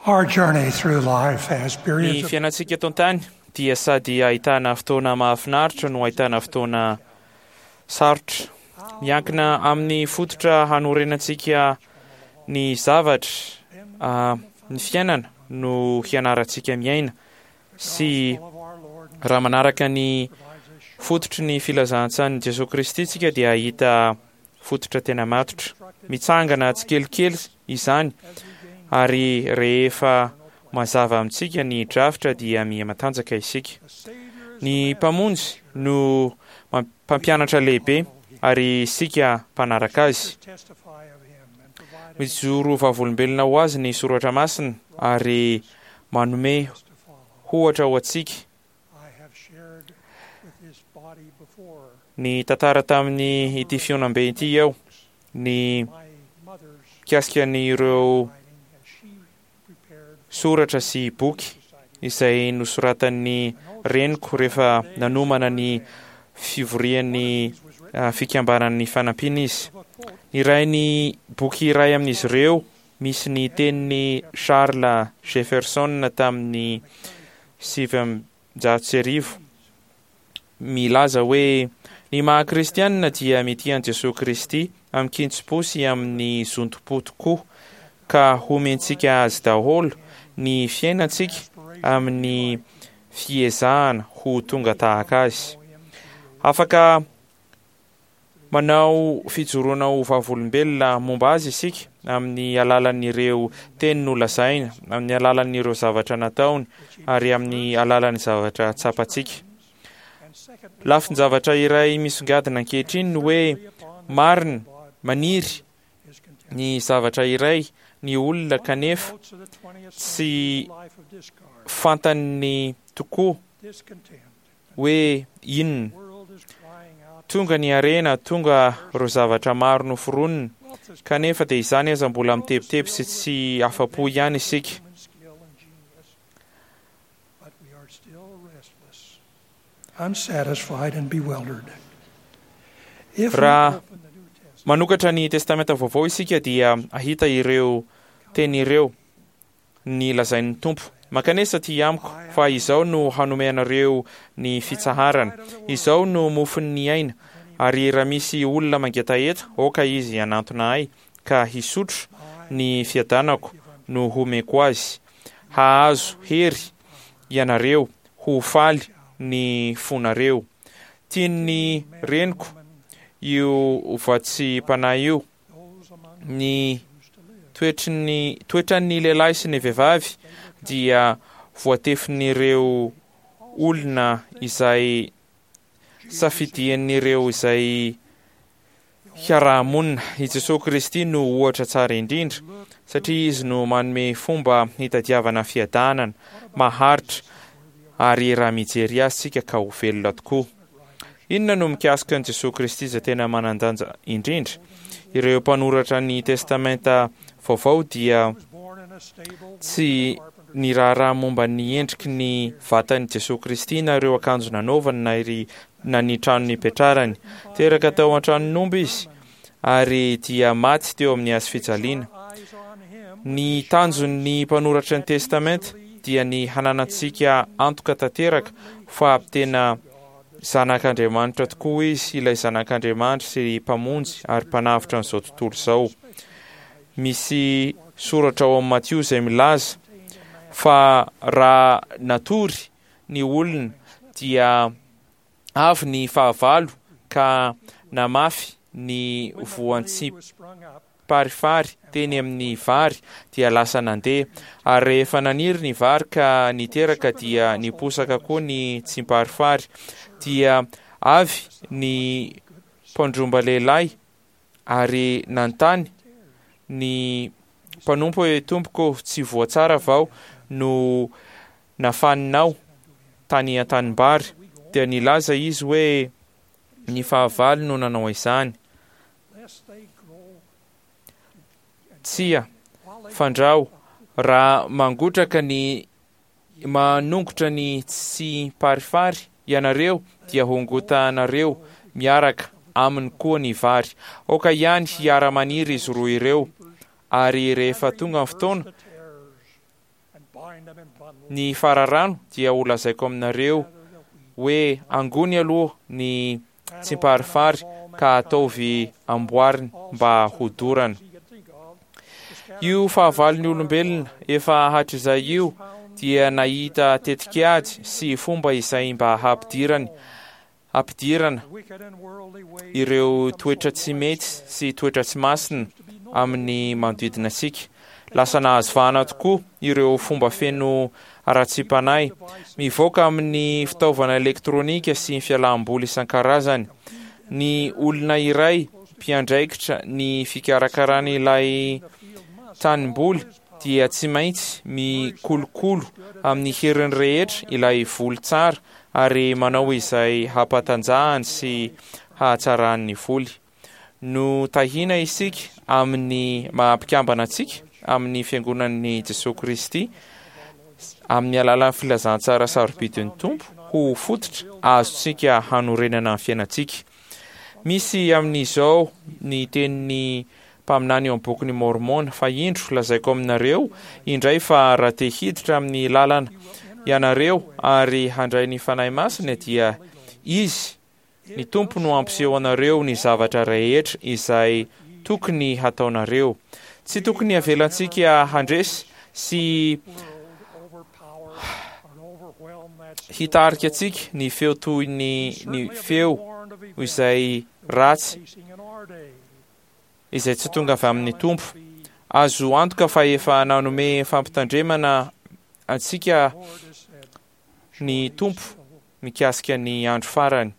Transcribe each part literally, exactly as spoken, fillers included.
Our journey through life has Ny periods of fiainantsika eto an-tany dia sady ahitana fotoana mahafinaritra no ahitana fotoana sarotra. Miankina amin'ny fototra hanorenantsika ny zavatra, uh, ny fiainana no hianarantsika miaina sy raha manaraka ny fototry ny filazantsany Jesosy Kristy tsika dia ahita fototra tena matotra. Mitsangana tsikelikely izany ary rehefa mazava amintsika ny drafitra dia miha-matanjaka isika. Ny mpamonjy no mpampianatra lehibe ary isika mpanaraka azy. Mijoro vavolombelona ho azy ny soratra masina ary manome ohatra ho antsika. Ny tantara tamin'ny ity fionam-be ity ao, ny mikasika ireo soratra sy boky izay nosoratan'ny reniko rehefa nanomana ny fivorian'ny uh, fikambanan'ny fanampiny izy. Ny ray ny boky iray amin'izy ireo misy ny tenin'ny Charles Jefferson tamin'ny sivy amby-jato sy arivo. Milaza hoe ny maha-kristianina dia mitian Jesosy Kristy amin'ny kintsim-po sy amin'ny zontom-po tokoa, ka homentsika azy daholo ny fiainantsika amin'ny fiezahana ho tonga tahaka azy. Afaka manao fijoroana ho vavolombelona momba azy isika amin'ny alalan'ireo teny nolazaina, amin'ny alalan'ireo zavatra nataony ary amin'ny alalan'ny zavatra tsapantsika. Lafiny zavatra iray misongadina ankehitriny no hoe marina, maniry ny zavatra iray ny olona kanefa tsy fantany tokoa hoe inona. Tonga ny arena, tonga ro zavatra maro noforonina, kanefa dia izany aza mbola mitebiteby sy tsy afa-po ihany isika. unsatisfied and bewildered. Raha manokatra ny testamenta vaovao isika dia ahita ireo teny ireo ny lazain'ny tompo. Makanesa ty amiko fa izao no hanomeanareo ny fitsaharana, izao no mofon'ny aina, ary raha misy olona mangetaeta, oka izy anantona ahy, ka hisotro ny fiadanako no homeko azy. Hahazo hery ianareo, ho faly ny fonareo. Tian'ny reniko io vatsy panahy io, ny toetran'ny toetran'ny lehilahy sy ny vehivavy dia voatefin'ireo olona izay safidian'ireo izay hiaraha-monina. I Jesosy Kristy no ohatra tsara indrindra, satria izy no manome fomba hitadiavana fiadanana maharitra, ary raha mijery azy sika ka ho velona tokoa. Inona no mikasika an Jesosy Kristy izay tena manandanja indrindra? Ireo mpanoratra ny testamenta vaovao dia tsy ny raharaha momba ny endriky ny vatany Jesosy Kristy na ireo akanjo nanaovany na iry na ny trano nipetrarany. Teraka tao an-tranon'omby izy ary dia maty teo amin'ny hazo fijaliana. Ny tanjon'ny mpanoratra ny testamenta dia ny hananantsika antoka tanteraka fa tena zanak'Andriamanitra tokoa izy, ilay zanak'Andriamanitra sy mpamonjy ary mpanavitra n'izao tontolo izao. Misy soratra ao amin'ny Matio izay milaza fa raha natory ny olona dia avy ny fahavalo ka namafy ny voantsy parifary teny amin'ny vary dia lasa nandeha, ary rehefa naniry ny vary ka niteraka dia niposaka koa ny tsimparifary, dia avy ny mpandromba lehilahy ary nantany ny mpanompo hoe tompoko, tsy voatsara vao no nafaninao tany an-tanimbary, dia nilaza izy hoe ny fahavalo no nanao izany. Tsia fandrao, raha mangotraka ny manongotra ny tsy parifary ianareo dia hongotanareo miaraka aminy koa ny vary. Oka ihany hiara-maniry izy roa ireo, ary rehefa tonga ny fotoana Ny fararano dia ho lazaiko aminareo hoe angony aloha ny tsimparifary ka ataovy amboariny mba hodorana. Io fahavalon'ny olombelona efa hatr'izay io dia nahita tetikady sy fomba izay mba hampidirany ampidirana ireo toetra tsy mety sy toetra tsy masina amin'ny manodidina antsika. Lasa nahazo vahana tokoa ireo fomba feno ara-tsim-panahy mivoaka amin'ny fitaovana elektrônika sy ny fialam-boly isan-karazany. Ny olona iray mpiandraikitra ny fikarakarana ilay tanimboly dia tsy maintsy mikolokolo amin'ny heriny rehetra ilay voly tsara ary manao izay hampatanjahany sy hahatsarany ny voly. No tahina isika amin'ny mahampikambana antsika amin'ny fiangonan'i Jesosy Kristy amin'ny alalan'ny filazantsara sarobidin'ny Tompo ho fototra azontsika hanorenana ny fiainantsika. Misy amin'izao ny tenin'ny mpaminany eo amin'ny bokin'ny Mormona fa indro lazaiko aminareo indray fa raha te hiditra amin'ny lalana ianareo ary handray ny fanahy masina dia izy ny Tompo no ampiseho anareo ny zavatra rehetra izay tokony hataonareo. Tsy tokony avelantsika handresy sy hitarika antsika ny feo toy ny ny feo izay ratsy izay tsy tonga avy amin'ny Tompo. Azo antoka fa efa nanome fampitandremana antsika ny Tompo mikasika ny andro farany.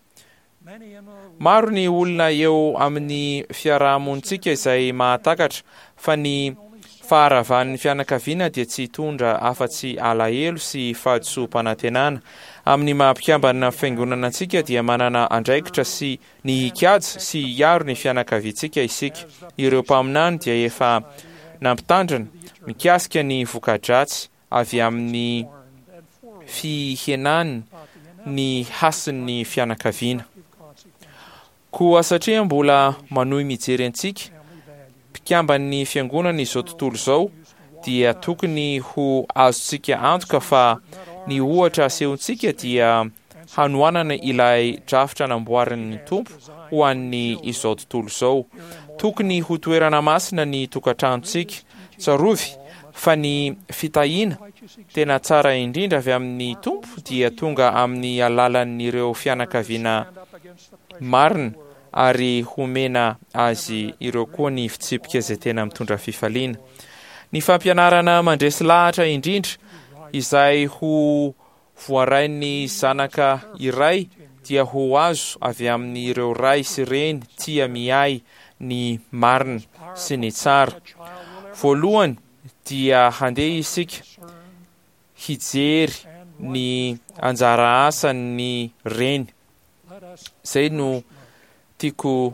Maro ny olona eo amin'ny fiarahamonintsika izay mahatakatra fa ny faharavan'ny fianakaviana dia tsy hitondra afa-tsy alahelo sy fahadisom-panantenana. Amin'ny mahampikambana fiangonana antsika dia manana andraikitra sy ny hikajy sy hiaro ny fianakaviantsika isika. Ireo mpaminany dia efa nampitandrina mikasika ny voka-dratsy avy amin'ny fihenany ny hasin'ny fianakaviana. Koa satria mbola manohy mijery antsika mpikamban'ny fiangonana izao tontolo izao dia tokony ho azontsika antoka fa ny ohatra asehontsika dia hanoanana ilay drafitra namboarin'ny Tompo ho an'ny izao tontolo izao. Tokony ho toerana masina ny tokantranontsika. Tsarovy fa ny fitahiana tena tsara indrindra avy amin'ny Tompo dia tonga amin'ny alalan'ireo fianakaviana marina ary homena azy ireo koa ny fitsipika izay tena mitondra fifaliana. Ny fampianarana mandresy lahatra indrindra izay ho voarain'ny zanaka iray dia ho azo avy amin'ireo ray sy reny tia miay ny marina sy ny tsara. Voalohany dia handeha isika hijery ny anjara asan'ny reny. Zay no tiako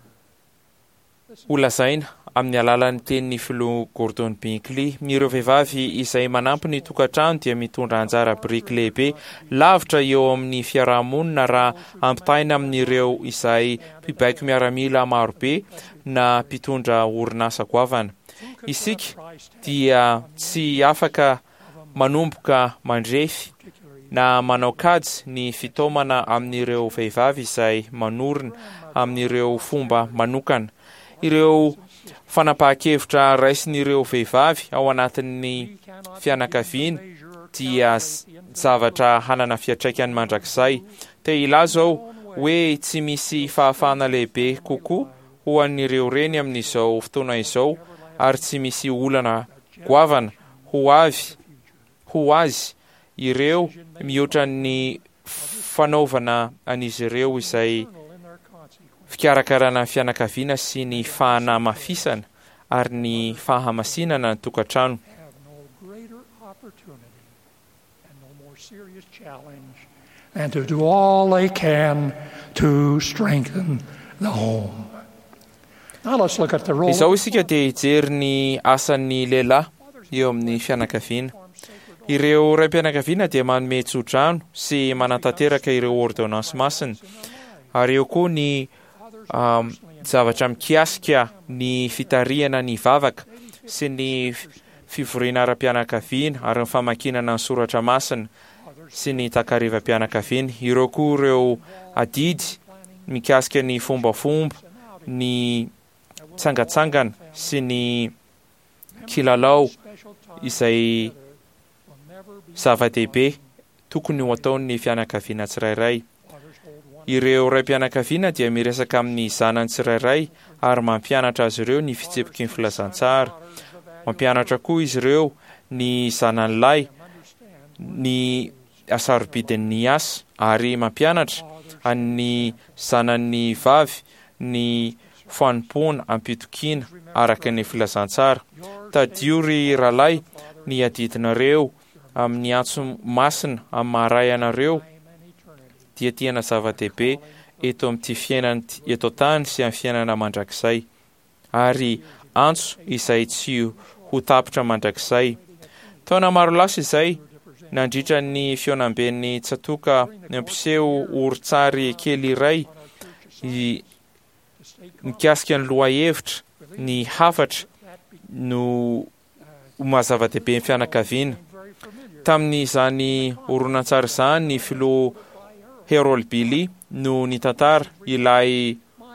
holazaina amin'ny alalan'ny tenin'ny filoha Gordon Binkly. Ireo vehivavy izay manampy ny tokantrano dia mitondra anjara biriky lehibe lavitra eo amin'ny fiarahamonina raha ampitaina amin'ireo izay mpibaiko miaramila marobe na mpitondra orinasa goavana. Isika dia tsy afaka manomboka mandrefy na manao kajy ny fitaomana amin'ireo vehivavy izay manorina amin'ireo fomba manokana. Ireo fanapahan-kevitra raisin'ireo vehivavy ao anatin'ny fianakaviana dia zavatra hanana fiantraikany mandrakizay. Te ilaza ao hoe tsy misy fahafahana lehibe kokoa ho an'ireo reny amin'izao fotoana izao ary tsy misy olana goavana ho avy ho azy ireo mihoatra ny fanaovana an'izy ireo izay fikarakarana fianakaviana sy ny fahanamafisana ary ny fahamasinana ny tokantrano. And to do all they can to strengthen the home. Now let's look at the role. Izao isika dia hijery ny asan'ny lehilahy eo amin'ny fianakaviana. Ireo raim-pianakaviana dia manome tso-drano sy manantanteraka ireo ordonnance masina. Ary eo koa ny um, zavatra mikasika ny fitariana ny vavaka sy ny fivoriana ara-pianakaviana ary ny famakinana ny soratra masina sy ny takarivam-pianakaviana. Ireo koa ireo adidy mikasika ny fombafomba, ny tsangatsangana sy ny kilalao izay zava-dehibe tokony ho ataon'ny fianakaviana tsirairay. Ireo ray-pianakaviana dia miresaka amin'ny zanany tsirairay ary mampianatra azy ireo ny fitsepiky ny filazantsara. Mampianatra koa izy ireo ny zanan'lahy ny asarobidin'ny asa ary mampianatra any zanan'ny vavy ny fanompoana ampitokiana araka ny filazantsara. Tadio ry rahalahy ny adidinareo amin'ny antso masina amin'ny maharay anareo dia tena zava-dehibe eto amin'ity fiainana eto tany sy amin'ny fiainana mandrakizay, ary antso izay tsy ho tapitra mandrakizay. Taona maro lasa izay nandritra ny fionamben'ny tsatoka nampiseho orintsary kely iray mikasika ny lohahevitra ny hafatra no mahazava-dehibe ny fianakaviana. Tamin'izany horonan-tsary izany ny filoha Harold Billy no nitantara ilay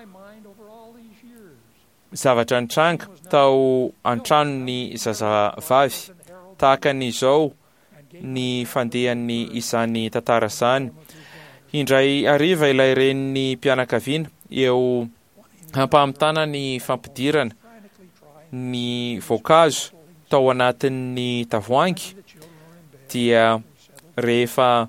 zavatra nitranga tao an-tranony zazavavy tahaka n'izao ny fandehan'ny izany tantara izany. Indray ariva ilay renin'ny mpianakaviana eo hampamitana ny fampidirana ny voankazo tao anatin'ny tavoahangy dia rehefa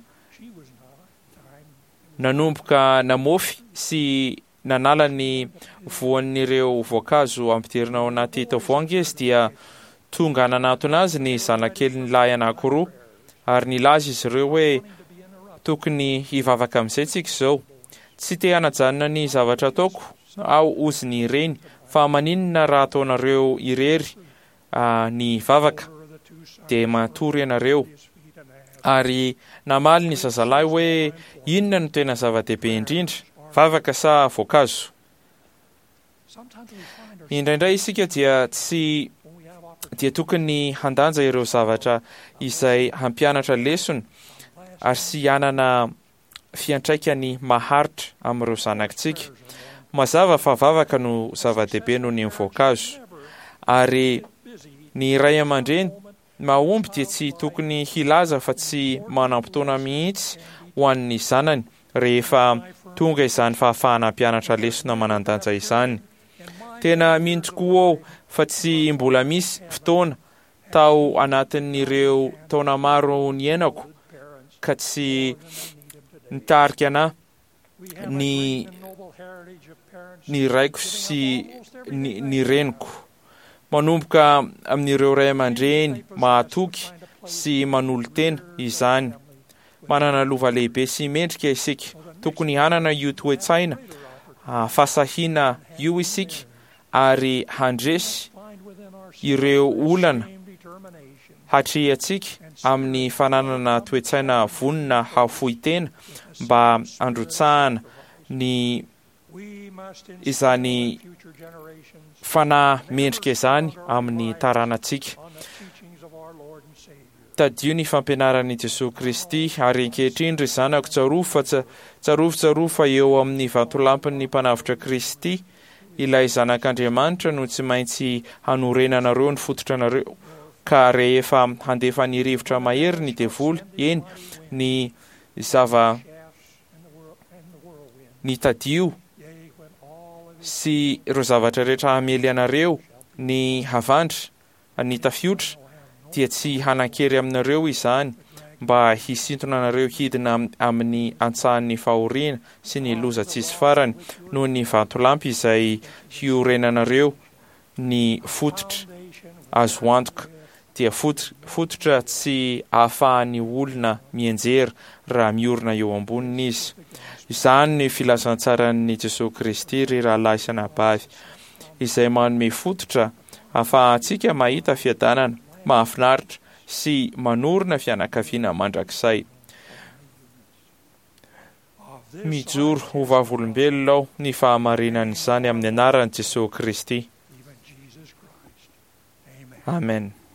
nanomboka namofy sy nanala ny voan'ireo voankazo ampidirina ao anaty tavoahangy izy dia tonga nanatona azy ny zanakely lahy anankiroa ary nilaza izy ireo hoe tokony hivavaka amin'izay tsika izao, tsy te hanajanona ny zavatra ataoko ao ozy ny ireny, fa maninona raha ataonareo irery ny vavaka dia matory ianareo. Ary namaly ny zazalahy hoe inona no tena zava-dehibe indrindra, vavaka sa voankazo. Indraindray isika dia tsy dia tokony handanja ireo zavatra izay hampianatra lesona ary sy hanana fiantraikany maharitra amin'ireo zanakitsika. Mazava fa vavaka no zava-dehibe noho ny voankazo, ary ny ray aman-dreny mahomby dia tsy tokony hilaza fa tsy manam-potoana mihitsy ho an'ny zanany rehefa tonga izany fahafahana mpianatra lesona manandanja izany. Tena mino tokoa ao fa tsy mbola misy fotoana tao anatin'ireo taona maro ny ainako ka tsy nitarika anahy ny ny raiko sy ny, ny reniko. Manomboka amin'ireo ray aman-dreny mahatoky sy manolo-tena izany. Manana lova lehibe sy mendrika isika. Tokony hanana io toe-tsaina fahasahiana io isika ary handresy ireo olana hatrehantsika amin'ny fananana toe-tsaina vonona hafohy tena mba androtsahana ny izany fanahy mendrika izany amin'ny taranantsika. Tadio ny fampianaran'i Jesosy Kristy ary ankehitriny ry zanako tsarovo fa tsarovo tsarovo fa eo amin'ny vatolampin'ny mpanavitra Kristy ilay zanak'Andriamanitra no tsy maintsy hanorenanareo ny fototranareo ka rehefa handefa ny rivotra mahery ny devoly eny ny zava ny tadio sy ireo zavatra rehetra hamely anareo ny havandra ny tafiotra dia tsy hanan-kery aminareo izany mba hisintona anareo hidina amin'ny antsahan'ny fahoriana sy ny loza tsisy farany noho ny vatolampy izay hiorenanareo ny fototra azo antoka dia fot, fototra tsy ahafahan'ny olona mienjera raha miorina eo amboniny izy. Izany ny filazantsaran'i Jesosy Kristy ry rahalahy sy anabavy izay manome fototra ahafahantsika mahita fiadanana mahafinaritra sy manorina fianakaviana mandrakizay. Mijoro ho vavolombelona aho ny fahamarinan'izany amin'ny anaran'i Jesosy Kristy. Amen.